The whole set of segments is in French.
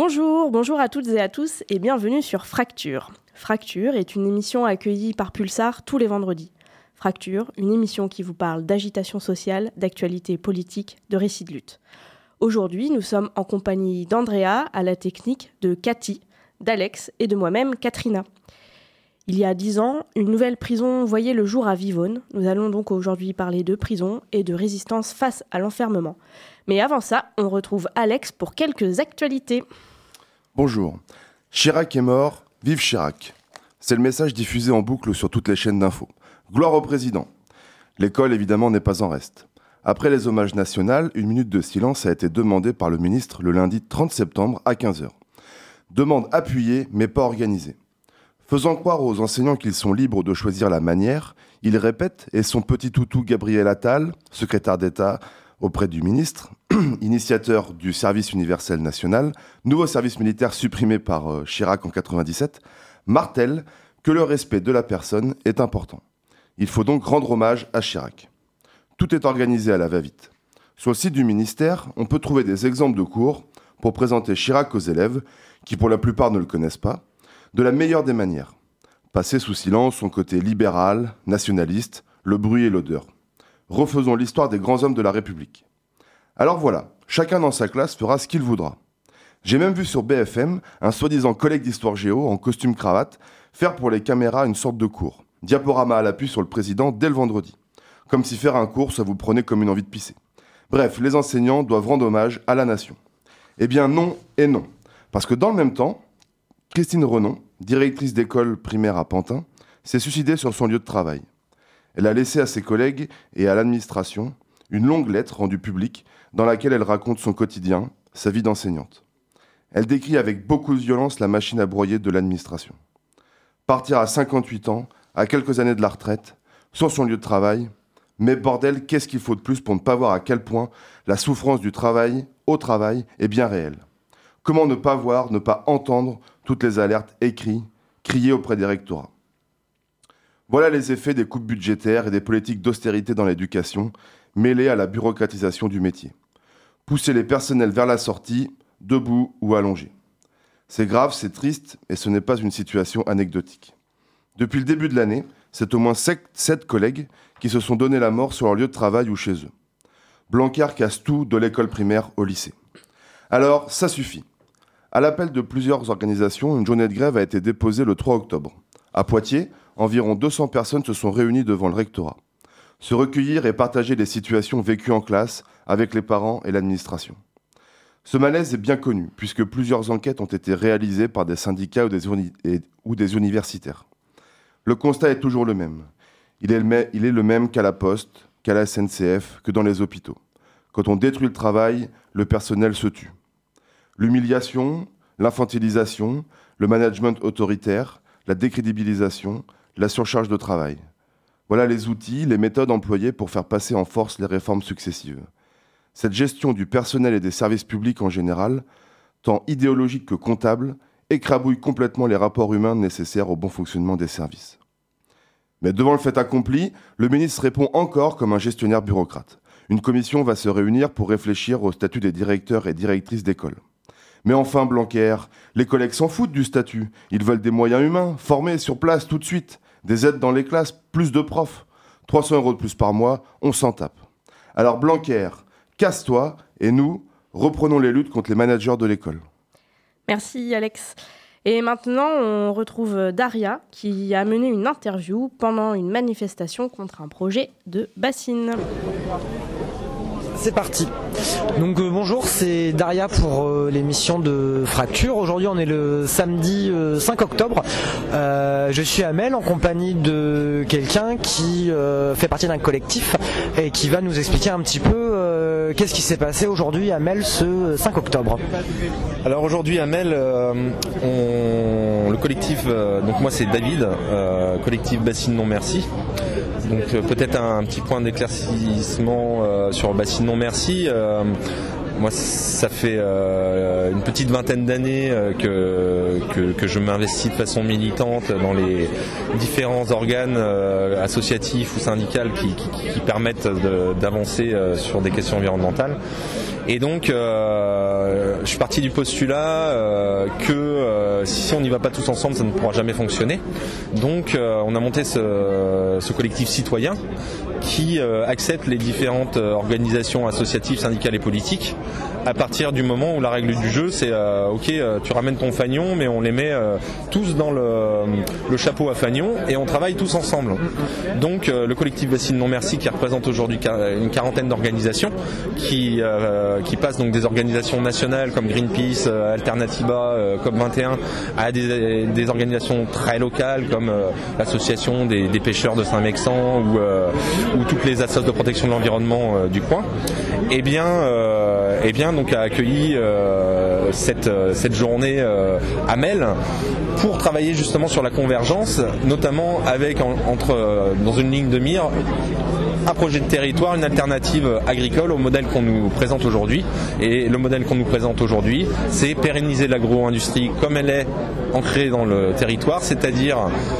Bonjour à toutes et à tous et bienvenue sur Fracture. Fracture est une émission accueillie par Pulsar tous les vendredis. Fracture, une émission qui vous parle d'agitation sociale, d'actualité politique, de récits de lutte. Aujourd'hui, nous sommes en compagnie d'Andrea à la technique, de Cathy, d'Alex et de moi-même, Katrina. Il y a 10 ans, une nouvelle prison voyait le jour à Vivonne. Nous allons donc aujourd'hui parler de prison et de résistance face à l'enfermement. Mais avant ça, on retrouve Alex pour quelques actualités. Bonjour. Chirac est mort, vive Chirac. C'est le message diffusé en boucle sur toutes les chaînes d'infos. Gloire au président. L'école, évidemment, n'est pas en reste. Après les hommages nationaux, une minute de silence a été demandée par le ministre le lundi 30 septembre à 15h. Demande appuyée, mais pas organisée. Faisant croire aux enseignants qu'ils sont libres de choisir la manière, il répète, et son petit toutou Gabriel Attal, secrétaire d'État auprès du ministre, initiateur du service universel national, nouveau service militaire supprimé par Chirac en 1997, martèle que le respect de la personne est important. Il faut donc rendre hommage à Chirac. Tout est organisé à la va-vite. Sur le site du ministère, on peut trouver des exemples de cours pour présenter Chirac aux élèves, qui pour la plupart ne le connaissent pas, de la meilleure des manières. Passer sous silence son côté libéral, nationaliste, le bruit et l'odeur. Refaisons l'histoire des grands hommes de la République. Alors voilà, chacun dans sa classe fera ce qu'il voudra. J'ai même vu sur BFM un soi-disant collègue d'histoire géo en costume cravate faire pour les caméras une sorte de cours. Diaporama à l'appui sur le président dès le vendredi. Comme si faire un cours, ça vous prenait comme une envie de pisser. Bref, les enseignants doivent rendre hommage à la nation. Eh bien non et non. Parce que dans le même temps, Christine Renon, directrice d'école primaire à Pantin, s'est suicidée sur son lieu de travail. Elle a laissé à ses collègues et à l'administration une longue lettre rendue publique dans laquelle elle raconte son quotidien, sa vie d'enseignante. Elle décrit avec beaucoup de violence la machine à broyer de l'administration. Partir à 58 ans, à quelques années de la retraite, sur son lieu de travail, mais bordel, qu'est-ce qu'il faut de plus pour ne pas voir à quel point la souffrance du travail, au travail, est bien réelle ? Comment ne pas voir, ne pas entendre toutes les alertes écrites, criées auprès des rectorats ? Voilà les effets des coupes budgétaires et des politiques d'austérité dans l'éducation, mêlées à la bureaucratisation du métier. Pousser les personnels vers la sortie, debout ou allongés. C'est grave, c'est triste, et ce n'est pas une situation anecdotique. Depuis le début de l'année, c'est au moins 7 collègues qui se sont donné la mort sur leur lieu de travail ou chez eux. Blanquer casse tout de l'école primaire au lycée. Alors, ça suffit. À l'appel de plusieurs organisations, une journée de grève a été déposée le 3 octobre. À Poitiers, environ 200 personnes se sont réunies devant le rectorat. Se recueillir et partager les situations vécues en classe avec les parents et l'administration. Ce malaise est bien connu, puisque plusieurs enquêtes ont été réalisées par des syndicats ou des universitaires. Le constat est toujours le même. Il est le même qu'à la Poste, qu'à la SNCF, que dans les hôpitaux. Quand on détruit le travail, le personnel se tue. L'humiliation, l'infantilisation, le management autoritaire, la décrédibilisation, la surcharge de travail. Voilà les outils, les méthodes employées pour faire passer en force les réformes successives. Cette gestion du personnel et des services publics en général, tant idéologique que comptable, écrabouille complètement les rapports humains nécessaires au bon fonctionnement des services. Mais devant le fait accompli, le ministre répond encore comme un gestionnaire bureaucrate. Une commission va se réunir pour réfléchir au statut des directeurs et directrices d'école. Mais enfin, Blanquer, les collègues s'en foutent du statut. Ils veulent des moyens humains, formés sur place tout de suite. Des aides dans les classes, plus de profs. 300 € de plus par mois, on s'en tape. Alors Blanquer, casse-toi et nous, reprenons les luttes contre les managers de l'école. Merci Alex. Et maintenant, on retrouve Daria qui a mené une interview pendant une manifestation contre un projet de bassine. C'est parti. Donc bonjour, c'est Daria pour l'émission de Fracture. Aujourd'hui on est le samedi 5 octobre. Je suis à Mel en compagnie de quelqu'un qui fait partie d'un collectif et qui va nous expliquer un petit peu qu'est-ce qui s'est passé aujourd'hui à Mel ce 5 octobre. Alors aujourd'hui à Mel, le collectif, donc moi c'est David, collectif Bassine Non Merci. Donc peut-être un petit point d'éclaircissement sur Bassine Non Merci. Moi ça fait une petite vingtaine d'années que je m'investis de façon militante dans les différents organes associatifs ou syndicaux qui permettent d'avancer sur des questions environnementales. Et donc je suis parti du postulat que si on n'y va pas tous ensemble, ça ne pourra jamais fonctionner. Donc on a monté ce collectif citoyen qui accepte les différentes organisations associatives, syndicales et politiques à partir du moment où la règle du jeu c'est ok, tu ramènes ton fanion mais on les met tous dans le chapeau à fanion et on travaille tous ensemble. Donc le collectif Bassines Non Merci qui représente aujourd'hui une quarantaine d'organisations qui passent donc des organisations nationales comme Greenpeace, Alternativa, COP21 à des organisations très locales comme l'association des pêcheurs de Saint-Mexan ou toutes les associations de protection de l'environnement du coin. Et bien donc a accueilli cette journée à Mel pour travailler justement sur la convergence, notamment avec dans une ligne de mire un projet de territoire, une alternative agricole au modèle qu'on nous présente aujourd'hui. Et le modèle qu'on nous présente aujourd'hui, c'est pérenniser l'agro-industrie comme elle est ancrée dans le territoire, c'est-à-dire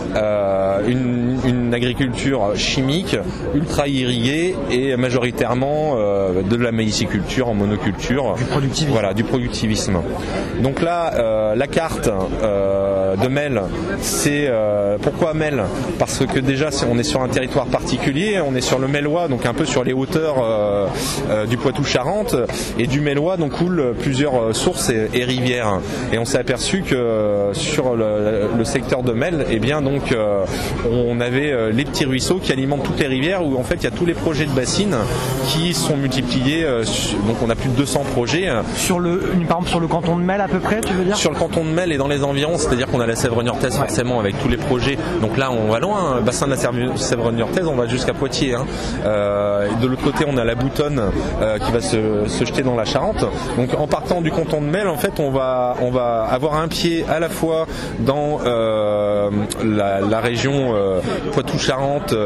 une agriculture chimique, ultra irriguée et majoritairement de la maïsiculture en monoculture. Du productivisme. Voilà, du productivisme. Donc là, la carte de Mel, c'est pourquoi Mel ? Parce que déjà, on est sur un territoire particulier, on est sur le Mélois, donc un peu sur les hauteurs du Poitou-Charentes, et du Mélois donc coulent plusieurs sources et rivières. Et on s'est aperçu que sur le secteur de Mel, eh bien donc on avait les petits ruisseaux qui alimentent toutes les rivières, où en fait il y a tous les projets de bassines qui sont multipliés. Donc on a plus de 200 projets. Par exemple sur le canton de Mel à peu près, tu veux dire ? Sur le canton de Mel et dans les environs, c'est-à-dire qu'on a la Sèvre-Niortaise forcément avec tous les projets. Donc là on va loin, bassin de la Sèvre-Niortaise, on va jusqu'à Poitiers. Et de l'autre côté on a la Boutonne qui va se jeter dans la Charente. Donc en partant du canton de Mel, en fait on va avoir un pied à la fois dans la région Poitou-Charentes,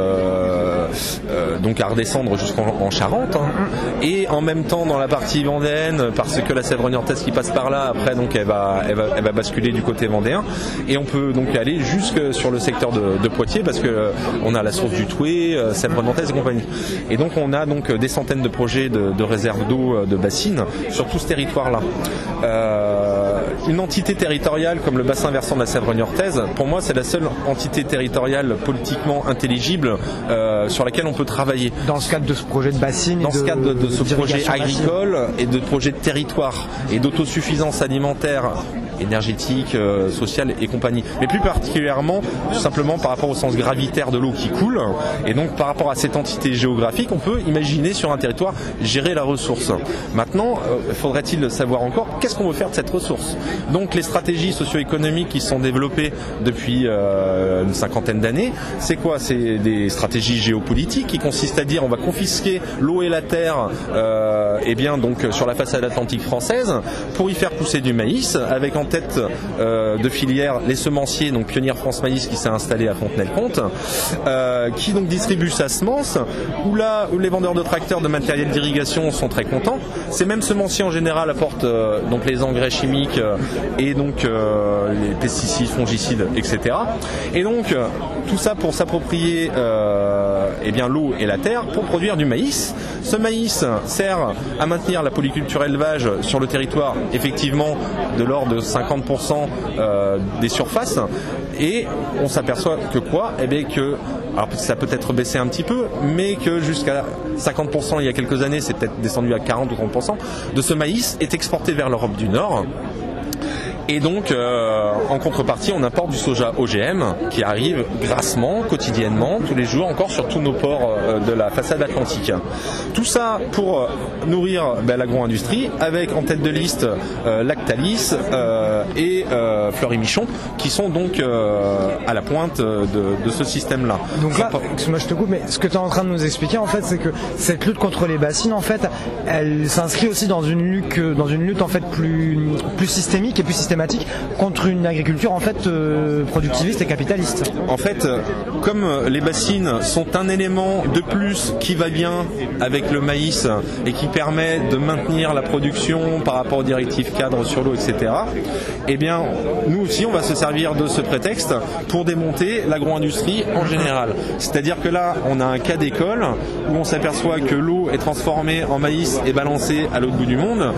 donc à redescendre jusqu'en Charente, et en même temps dans la partie vendéenne, parce que la Sèvre-Niortaise qui passe par là, après donc elle va basculer du côté vendéen, et on peut donc aller jusque sur le secteur de Poitiers, parce que on a la source du Toué, Sèvre-Niortaise et compagnie. Et donc on a donc des centaines de projets de réserves d'eau de bassines sur tout ce territoire-là. Une entité territoriale comme le bassin versant de la Sèvre-Niortaise, pour moi c'est la seule entité territoriale politiquement intelligible sur laquelle on peut travailler. Dans ce cadre de ce projet de bassine, dans ce cadre de ce projet agricole et de projet de territoire et d'autosuffisance alimentaire, énergétique, sociale et compagnie. Mais plus particulièrement, tout simplement par rapport au sens gravitaire de l'eau qui coule. Et donc par rapport à cette entité géographique, on peut imaginer sur un territoire gérer la ressource. Maintenant, faudrait-il savoir encore qu'est-ce qu'on veut faire de cette ressource. Donc les stratégies socio-économiques qui sont développées depuis une cinquantaine d'années, c'est quoi ? C'est des stratégies géopolitiques qui consistent à dire on va confisquer l'eau et la terre et bien donc sur la façade atlantique française pour y faire pousser du maïs, avec en tête de filière les semenciers, donc Pionnier France Maïs qui s'est installé à Fontenay-le-Comte, qui donc distribue sa semence, où les vendeurs de tracteurs de matériel d'irrigation sont très contents. Ces mêmes semenciers en général apportent donc les engrais chimiques et donc les pesticides, fongicides, etc. Et donc tout ça pour s'approprier eh bien l'eau et la terre pour produire du maïs. Ce maïs sert à maintenir la polyculture élevage sur le territoire, effectivement de l'ordre de 50% des surfaces, et on s'aperçoit que quoi ? Eh bien que, alors ça peut être baissé un petit peu, mais que jusqu'à 50% il y a quelques années, c'est peut-être descendu à 40 ou 30% de ce maïs est exporté vers l'Europe du Nord. Et donc, en contrepartie, on importe du soja OGM qui arrive grassement, quotidiennement, tous les jours, encore sur tous nos ports de la façade atlantique. Tout ça pour nourrir l'agro-industrie, avec en tête de liste Lactalis et Fleury-Michon, qui sont donc à la pointe de ce système-là. Donc là, excuse-moi je te coupe, mais ce que tu es en train de nous expliquer, en fait, c'est que cette lutte contre les bassines, en fait, elle s'inscrit aussi dans une lutte en fait plus systémique et plus systématique. problématique contre une agriculture en fait productiviste et capitaliste. En fait, comme les bassines sont un élément de plus qui va bien avec le maïs et qui permet de maintenir la production par rapport aux directives cadres sur l'eau, etc., eh bien, nous aussi, on va se servir de ce prétexte pour démonter l'agro-industrie en général. C'est-à-dire que là, on a un cas d'école où on s'aperçoit que l'eau est transformée en maïs et balancée à l'autre bout du monde,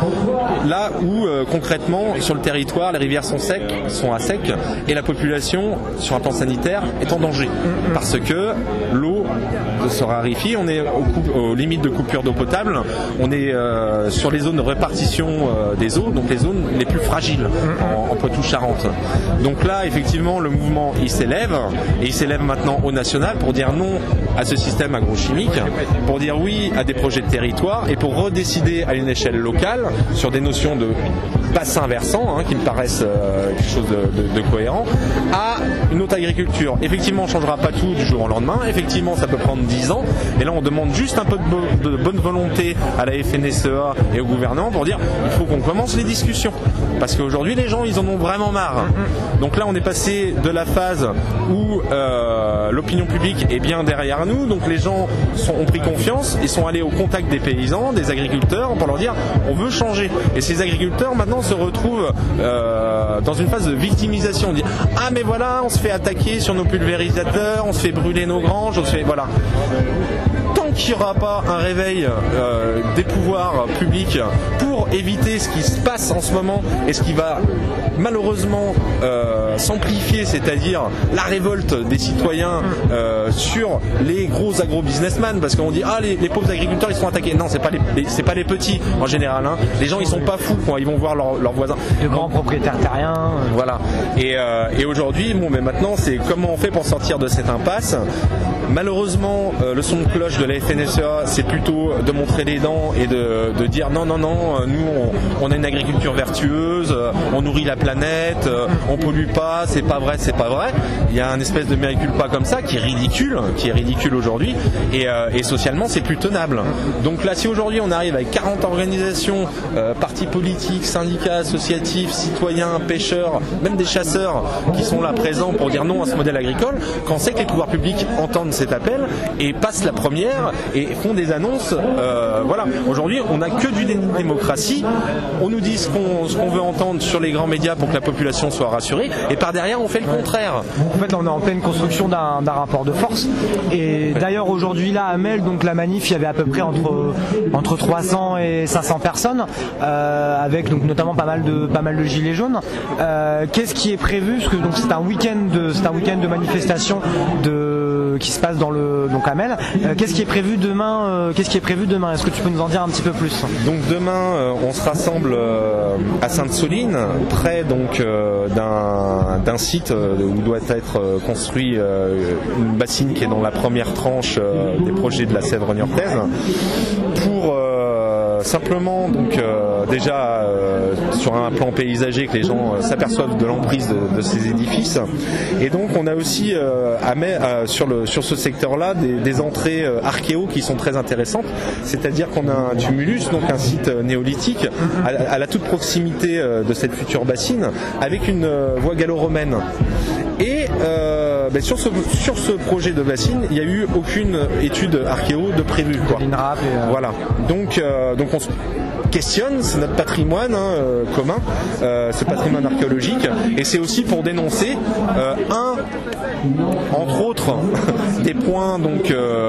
là où concrètement, sur le territoire, les rivières sont à sec et la population, sur un plan sanitaire, est en danger. Parce que l'eau se raréfie, on est aux limites de coupure d'eau potable, on est sur les zones de répartition des eaux, donc les zones les plus fragiles en Poitou-Charentes. Donc là, effectivement, le mouvement il s'élève, et il s'élève maintenant au national pour dire non à ce système agrochimique, pour dire oui à des projets de territoire et pour redécider à une échelle locale sur des notions de bassin versant, qui me paraissent quelque chose de cohérent, à une autre agriculture. Effectivement, on ne changera pas tout du jour au lendemain, effectivement ça peut prendre 10 ans, et là on demande juste un peu de bonne volonté à la FNSEA et au gouvernement pour dire il faut qu'on commence les discussions, parce qu'aujourd'hui les gens ils en ont vraiment marre. Donc là on est passé de la phase où l'opinion publique est bien derrière nous, donc les gens ont pris confiance et sont allés au contact des paysans, des agriculteurs, pour leur dire on veut changer. Et ces agriculteurs maintenant se retrouvent dans une phase de victimisation. On dit ah mais voilà, on se fait attaquer sur nos pulvérisateurs, on se fait brûler nos granges, on se fait voilà. Tant qu'il n'y aura pas un réveil des pouvoirs publics pour éviter ce qui se passe en ce moment et ce qui va malheureusement s'amplifier, c'est-à-dire la révolte des citoyens sur les gros agro-businessmen, parce qu'on dit ah les pauvres agriculteurs ils sont attaqués. Non, c'est pas les petits en général. Les gens ils sont pas fous quand ils vont voir leurs voisins. De grands propriétaires terriens. Voilà. Et aujourd'hui, mais maintenant c'est comment on fait pour sortir de cette impasse. Malheureusement, le son de cloche de la FNSEA, c'est plutôt de montrer les dents et de dire non, nous on a une agriculture vertueuse, on nourrit la planète, on pollue pas, c'est pas vrai. Il y a un espèce de mea culpa comme ça qui est ridicule aujourd'hui, et socialement c'est plus tenable. Donc là, si aujourd'hui on arrive avec 40 organisations, partis politiques, syndicats associatifs, citoyens, pêcheurs, même des chasseurs qui sont là présents pour dire non à ce modèle agricole, quand c'est que les pouvoirs publics entendent cet appel et passent la première et font des annonces, voilà. Aujourd'hui, on n'a que du démocratie. On nous dit ce qu'on veut entendre sur les grands médias pour que la population soit rassurée, et par derrière, on fait le contraire. En fait, on est en pleine construction d'un rapport de force. Et d'ailleurs, aujourd'hui, là, à Mel, donc la manif, il y avait à peu près entre 300 et 500 personnes, avec donc notamment pas mal de gilets jaunes. Qu'est-ce qui est prévu? Parce que donc c'est un week-end de manifestation qui se passe donc à Mel. Qu'est-ce qui est prévu demain? Est-ce que tu peux nous en dire un petit peu plus? Donc demain, on se rassemble à Sainte-Soline, près donc d'un site où doit être construit une bassine qui est dans la première tranche des projets de la Sèvre niortaise, pour simplement donc déjà sur un plan paysager que les gens s'aperçoivent de l'emprise de ces édifices. Et donc on a aussi sur ce secteur-là des entrées archéo qui sont très intéressantes, c'est-à-dire qu'on a un tumulus, donc un site néolithique à la toute proximité de cette future bassine, avec une voie gallo-romaine. Et sur ce projet de bassine, il n'y a eu aucune étude archéo de prévue, quoi. Voilà. Donc on se questionne, c'est notre patrimoine commun, ce patrimoine archéologique, et c'est aussi pour dénoncer entre autres des points donc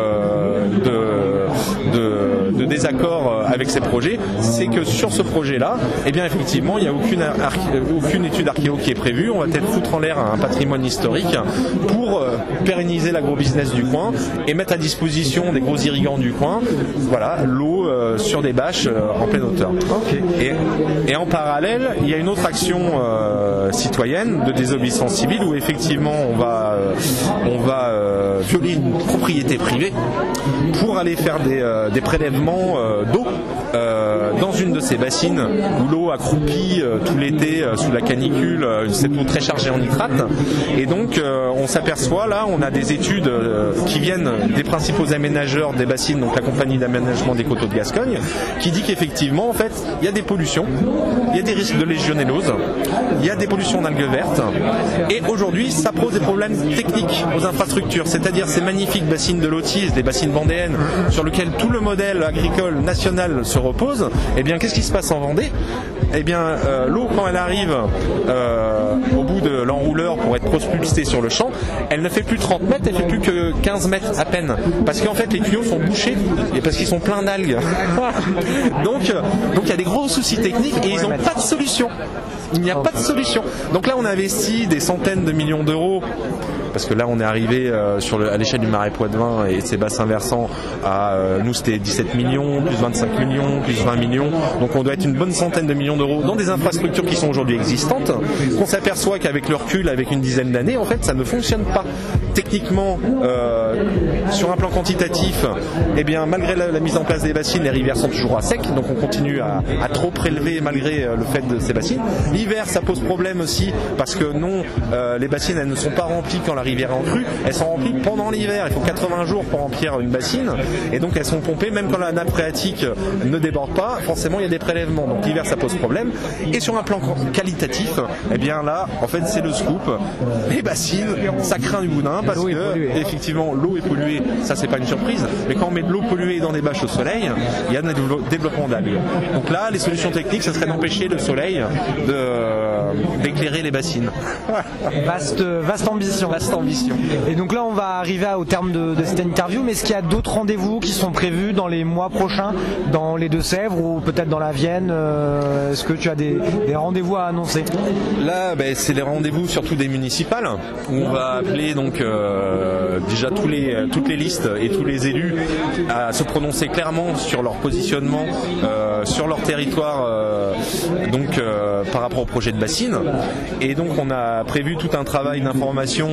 de désaccord avec ces projets, c'est que sur ce projet-là, eh bien effectivement, il n'y a aucune étude archéo qui est prévue. On va peut-être foutre en l'air un patrimoine historique pour pérenniser l'agro-business du coin et mettre à disposition des gros irrigants du coin, voilà, l'eau sur des bâches en pleine hauteur. Okay. Et en parallèle, il y a une autre action citoyenne de désobéissance civile où effectivement on va violer une propriété privée pour aller faire des prélèvements effectivement d'eau dans une de ces bassines où l'eau accroupit tout l'été sous la canicule, cette eau très chargée en nitrate. Et donc on s'aperçoit là, on a des études qui viennent des principaux aménageurs des bassines, donc la compagnie d'aménagement des coteaux de Gascogne, qui dit qu'effectivement en fait il y a des pollutions, il y a des risques de légionellose, il y a des pollutions d'algues vertes, et aujourd'hui ça pose des problèmes techniques aux infrastructures, c'est-à-dire ces magnifiques bassines de l'Autise, des bassines vendéennes sur lesquelles tout le modèle agricole national se repose. Eh bien qu'est-ce qui se passe en Vendée? Eh bien l'eau quand elle arrive au bout de l'enrouleur pour être propulsée sur le champ, elle ne fait plus 30 mètres, elle fait plus que 15 mètres à peine, parce qu'en fait les tuyaux sont bouchés et parce qu'ils sont pleins d'algues. donc il y a des gros soucis techniques et ils n'ont pas de solution. Il n'y a pas de solution. Donc là on a investi des centaines de millions d'euros, parce que là on est arrivé à l'échelle du Marais Poitevin et de ses bassins versants à nous c'était 17 millions, plus 25 millions, plus 20 millions, donc on doit être une bonne centaine de millions d'euros dans des infrastructures qui sont aujourd'hui existantes, qu'on s'aperçoit qu'avec le recul, avec une dizaine d'années, en fait ça ne fonctionne pas. Techniquement, sur un plan quantitatif, eh bien malgré la mise en place des bassines, les rivières sont toujours à sec, donc on continue à trop prélever malgré le fait de ces bassines. L'hiver ça pose problème aussi, parce que non, les bassines elles ne sont pas remplies quand la rivière est en crue, elles sont remplies pendant l'hiver, il faut 80 jours pour remplir une bassine, et donc elles sont pompées, même quand la nappe phréatique ne déborde pas, forcément il y a des prélèvements, donc l'hiver ça pose problème. Et sur un plan qualitatif, eh bien là, en fait c'est le scoop, les bassines, ça craint du boudin, parce que effectivement l'eau est polluée, ça c'est pas une surprise, mais quand on met de l'eau polluée dans des bâches au soleil, il y a un développement d'algues. Donc là, les solutions techniques, ça serait d'empêcher le soleil d'éclairer les bassines. Vaste ambition. Et donc là, on va arriver au terme de cette interview, mais est-ce qu'il y a d'autres rendez-vous qui sont prévus dans les mois prochains, dans les Deux-Sèvres ou peut-être dans la Vienne? Est-ce que tu as des rendez-vous à annoncer? Là, c'est les rendez-vous surtout des municipales, où on va appeler donc déjà toutes les listes et tous les élus à se prononcer clairement sur leur positionnement, sur leur territoire, par rapport au projet de bassine. Et donc on a prévu tout un travail d'information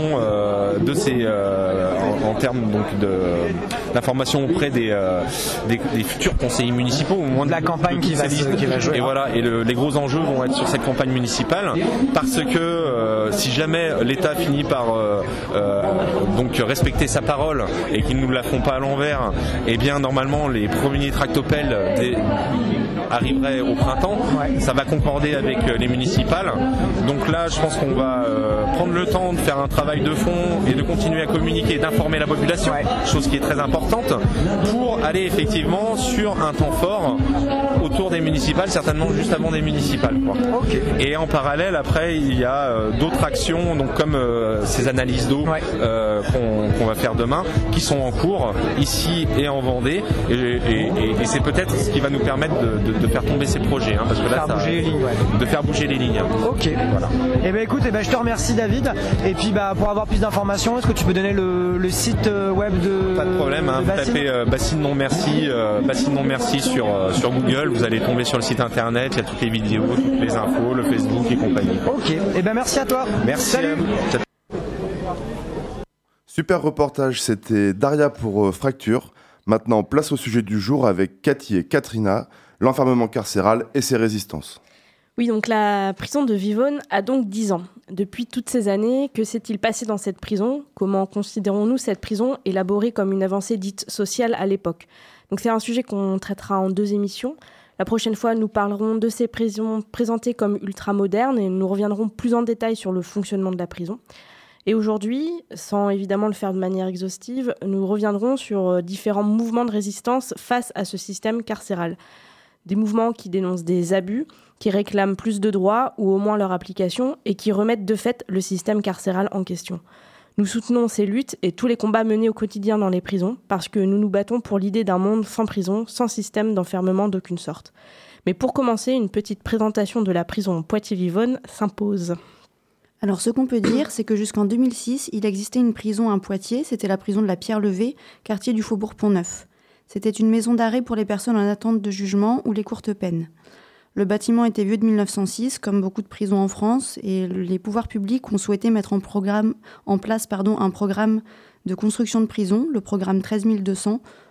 en termes donc d'information auprès des futurs conseillers municipaux, au moins de la campagne qui va jouer. Et voilà, et les gros enjeux vont être sur cette campagne municipale, parce que si jamais l'État finit par donc respecter sa parole et qu'ils ne nous la font pas à l'envers, eh bien normalement les premiers tractopelles arriveraient au printemps. Ouais. Ça va concorder avec les municipales. Donc là, je pense qu'on va prendre le temps de faire un travail de fond et de continuer à communiquer, d'informer la population, chose qui est très importante, pour aller effectivement sur un temps fort autour des municipales, certainement juste avant des municipales, quoi. Okay. Et en parallèle, après, il y a d'autres actions, donc comme ces analyses d'eau qu'on va faire demain, qui sont en cours ici et en Vendée, et c'est peut-être ce qui va nous permettre de faire tomber ces projets, hein, parce que là, de faire bouger les lignes. Ok. Voilà. Et écoute, je te remercie David. Et puis pour avoir plus d'informations, est-ce que tu peux donner le site web de Pas de problème, hein, vous tapez Bassine Non Merci sur Google, vous allez tomber sur le site internet, il y a toutes les vidéos, toutes les infos, le Facebook et compagnie. Ok, merci à toi. Merci. Salut. Super reportage, c'était Daria pour Fracture. Maintenant, place au sujet du jour avec Cathy et Katrina, l'enfermement carcéral et ses résistances. Oui, donc la prison de Vivonne a donc 10 ans. Depuis toutes ces années, que s'est-il passé dans cette prison? Comment considérons-nous cette prison élaborée comme une avancée dite sociale à l'époque? Donc c'est un sujet qu'on traitera en 2 émissions. La prochaine fois, nous parlerons de ces prisons présentées comme ultramodernes et nous reviendrons plus en détail sur le fonctionnement de la prison. Et aujourd'hui, sans évidemment le faire de manière exhaustive, nous reviendrons sur différents mouvements de résistance face à ce système carcéral. Des mouvements qui dénoncent des abus, qui réclament plus de droits ou au moins leur application et qui remettent de fait le système carcéral en question. Nous soutenons ces luttes et tous les combats menés au quotidien dans les prisons parce que nous nous battons pour l'idée d'un monde sans prison, sans système d'enfermement d'aucune sorte. Mais pour commencer, une petite présentation de la prison Poitiers-Vivonne s'impose. Alors ce qu'on peut dire, c'est que jusqu'en 2006, il existait une prison à Poitiers, c'était la prison de la Pierre-Levée, quartier du Faubourg Pont-Neuf. C'était une maison d'arrêt pour les personnes en attente de jugement ou les courtes peines. Le bâtiment était vieux de 1906, comme beaucoup de prisons en France, et les pouvoirs publics ont souhaité mettre en place un programme de construction de prisons, le programme 13200,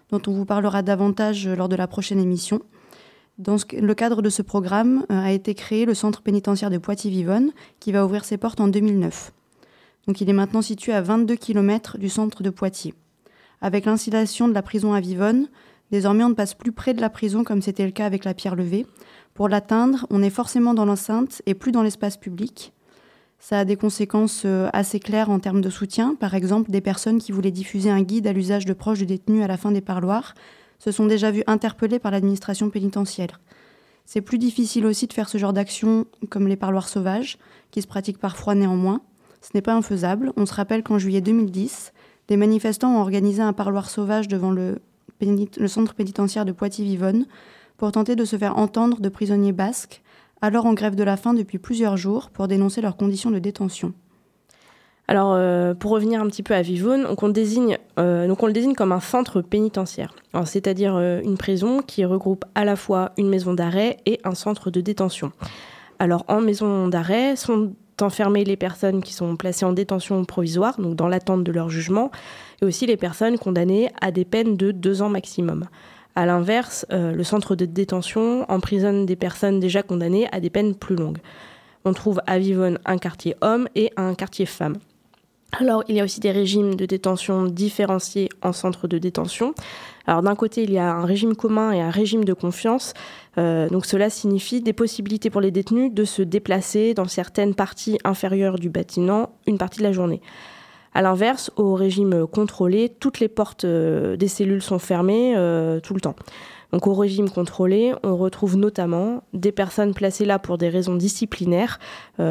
dont on vous parlera davantage lors de la prochaine émission. Dans le cadre de ce programme a été créé le centre pénitentiaire de Poitiers-Vivonne, qui va ouvrir ses portes en 2009. Donc il est maintenant situé à 22 km du centre de Poitiers. Avec l'installation de la prison à Vivonne, désormais on ne passe plus près de la prison comme c'était le cas avec la pierre levée. Pour l'atteindre, on est forcément dans l'enceinte et plus dans l'espace public. Ça a des conséquences assez claires en termes de soutien. Par exemple, des personnes qui voulaient diffuser un guide à l'usage de proches de détenus à la fin des parloirs se sont déjà vues interpellées par l'administration pénitentiaire. C'est plus difficile aussi de faire ce genre d'action comme les parloirs sauvages, qui se pratiquent parfois néanmoins. Ce n'est pas infaisable. On se rappelle qu'en juillet 2010, des manifestants ont organisé un parloir sauvage devant le centre pénitentiaire de Poitiers-Vivonne pour tenter de se faire entendre de prisonniers basques, alors en grève de la faim depuis plusieurs jours, pour dénoncer leurs conditions de détention. Alors, pour revenir un petit peu à Vivonne, on le désigne comme un centre pénitentiaire, c'est-à-dire une prison qui regroupe à la fois une maison d'arrêt et un centre de détention. Alors, en maison d'arrêt sont enfermées les personnes qui sont placées en détention provisoire, donc dans l'attente de leur jugement, et aussi les personnes condamnées à des peines de 2 ans maximum. À l'inverse, le centre de détention emprisonne des personnes déjà condamnées à des peines plus longues. On trouve à Vivonne un quartier homme et un quartier femme. Alors, il y a aussi des régimes de détention différenciés en centre de détention. Alors, d'un côté, il y a un régime commun et un régime de confiance. Donc, cela signifie des possibilités pour les détenus de se déplacer dans certaines parties inférieures du bâtiment une partie de la journée. À l'inverse, au régime contrôlé, toutes les portes des cellules sont fermées tout le temps. Donc au régime contrôlé, on retrouve notamment des personnes placées là pour des raisons disciplinaires.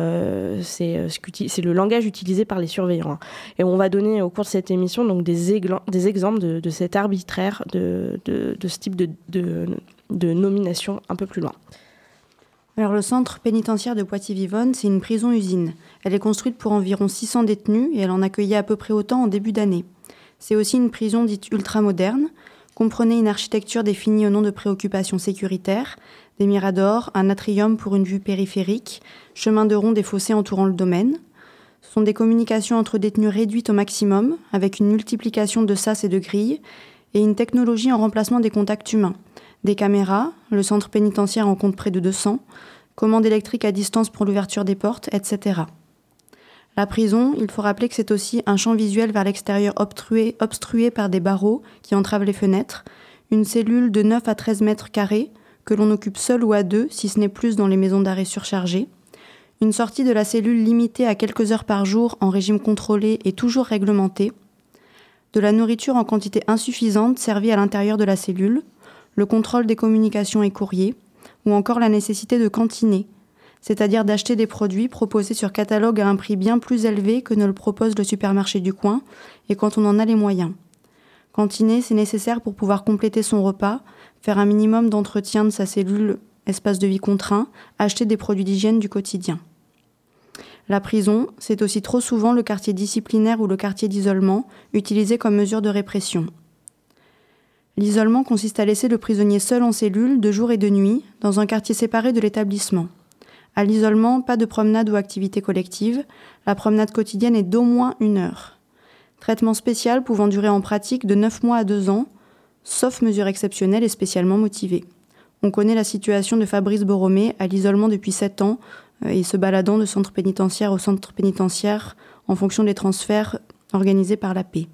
C'est le langage utilisé par les surveillants. Et on va donner au cours de cette émission donc, des exemples de cet arbitraire, de ce type de nomination un peu plus loin. Alors le centre pénitentiaire de Poitiers-Vivonne, c'est une prison-usine. Elle est construite pour environ 600 détenus et elle en accueillait à peu près autant en début d'année. C'est aussi une prison dite ultramoderne. Comprenez une architecture définie au nom de préoccupations sécuritaires, des miradors, un atrium pour une vue périphérique, chemin de ronde et fossés entourant le domaine. Ce sont des communications entre détenus réduites au maximum, avec une multiplication de sas et de grilles, et une technologie en remplacement des contacts humains. Des caméras, le centre pénitentiaire en compte près de 200, commandes électriques à distance pour l'ouverture des portes, etc. La prison, il faut rappeler que c'est aussi un champ visuel vers l'extérieur obstrué par des barreaux qui entravent les fenêtres, une cellule de 9 à 13 mètres carrés que l'on occupe seul ou à deux, si ce n'est plus dans les maisons d'arrêt surchargées, une sortie de la cellule limitée à quelques heures par jour en régime contrôlé et toujours réglementé, de la nourriture en quantité insuffisante servie à l'intérieur de la cellule, le contrôle des communications et courriers, ou encore la nécessité de cantiner, c'est-à-dire d'acheter des produits proposés sur catalogue à un prix bien plus élevé que ne le propose le supermarché du coin, et quand on en a les moyens. Cantiner, c'est nécessaire pour pouvoir compléter son repas, faire un minimum d'entretien de sa cellule, espace de vie contraint, acheter des produits d'hygiène du quotidien. La prison, c'est aussi trop souvent le quartier disciplinaire ou le quartier d'isolement, utilisé comme mesure de répression. L'isolement consiste à laisser le prisonnier seul en cellule, de jour et de nuit, dans un quartier séparé de l'établissement. À l'isolement, pas de promenade ou activité collective. La promenade quotidienne est d'au moins 1 heure. Traitement spécial pouvant durer en pratique de 9 mois à 2 ans, sauf mesures exceptionnelles et spécialement motivées. On connaît la situation de Fabrice Borromé à l'isolement depuis 7 ans et se baladant de centre pénitentiaire au centre pénitentiaire en fonction des transferts organisés par la paix.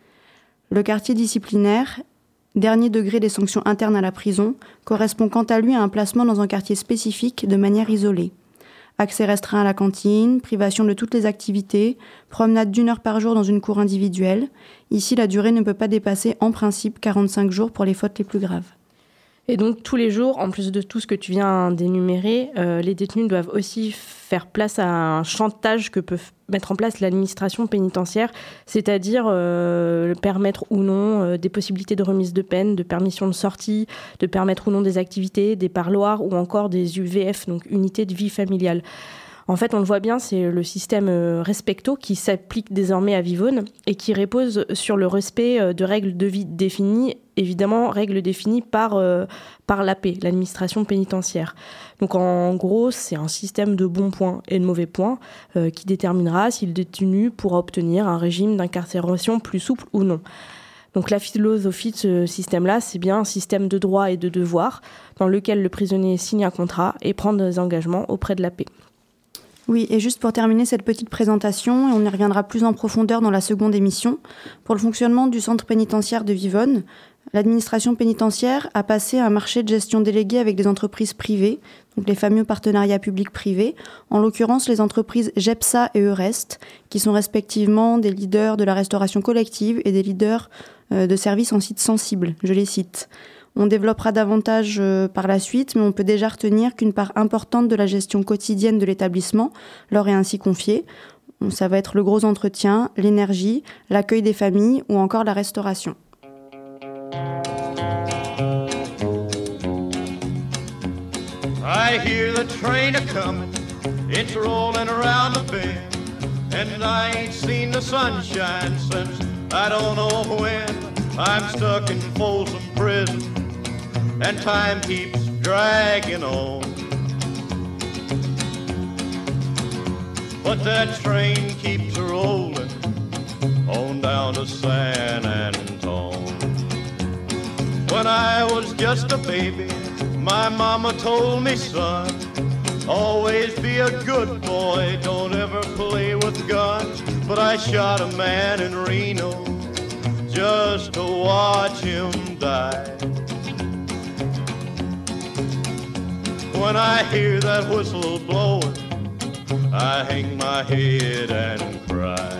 Le quartier disciplinaire, dernier degré des sanctions internes à la prison, correspond quant à lui à un placement dans un quartier spécifique de manière isolée. Accès restreint à la cantine, privation de toutes les activités, promenade d'1 heure par jour dans une cour individuelle. Ici, la durée ne peut pas dépasser en principe 45 jours pour les fautes les plus graves. Et donc tous les jours, en plus de tout ce que tu viens d'énumérer, les détenus doivent aussi faire place à un chantage que peut mettre en place l'administration pénitentiaire, c'est-à-dire permettre ou non des possibilités de remise de peine, de permission de sortie, de permettre ou non des activités, des parloirs ou encore des UVF, donc unités de vie familiale. En fait, on le voit bien, c'est le système Respecto qui s'applique désormais à Vivonne et qui repose sur le respect de règles de vie définies, évidemment règles définies par l'AP, l'administration pénitentiaire. Donc en gros, c'est un système de bons points et de mauvais points qui déterminera si le détenu pourra obtenir un régime d'incarcération plus souple ou non. Donc la philosophie de ce système-là, c'est bien un système de droits et de devoirs dans lequel le prisonnier signe un contrat et prend des engagements auprès de la paix. Oui, et juste pour terminer cette petite présentation, et on y reviendra plus en profondeur dans la seconde émission, pour le fonctionnement du centre pénitentiaire de Vivonne, l'administration pénitentiaire a passé un marché de gestion délégué avec des entreprises privées, donc les fameux partenariats publics-privés, en l'occurrence les entreprises GEPSA et Eurest, qui sont respectivement des leaders de la restauration collective et des leaders de services en sites sensibles, je les cite. On développera davantage par la suite, mais on peut déjà retenir qu'une part importante de la gestion quotidienne de l'établissement leur est ainsi confiée. Ça va être le gros entretien, l'énergie, l'accueil des familles ou encore la restauration. I hear the train a-comin', it's rollin' around the bend, and I ain't seen the sunshine since I don't know when. I'm stuck in Folsom Prison, and time keeps dragging on. But that train keeps rollin' on down to San Antone. When I was just a baby, my mama told me, son, always be a good boy, don't ever play with guns. But I shot a man in Reno just to watch him die. When I hear that whistle blowing, I hang my head and cry.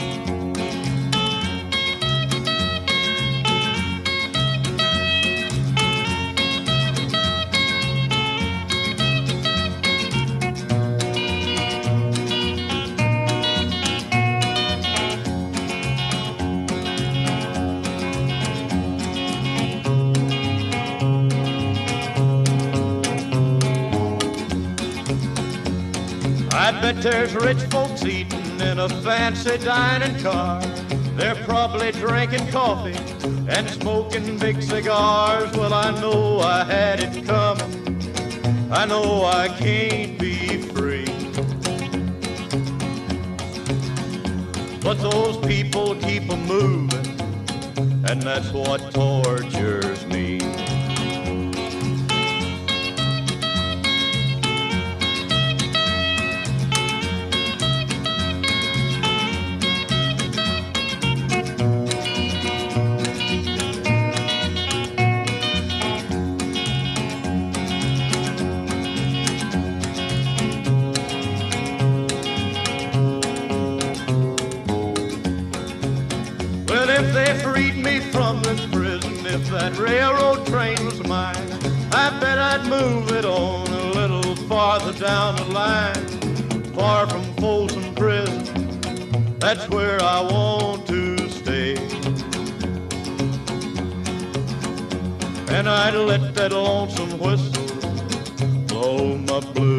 I bet there's rich folks eating in a fancy dining car. They're probably drinking coffee and smoking big cigars. Well, I know I had it coming. I know I can't be free. But those people keep a moving, and that's what tortures me. If they freed me from this prison, if that railroad train was mine, I bet I'd move it on a little farther down the line, far from Folsom Prison. That's where I want to stay. And I'd let that lonesome whistle blow my blues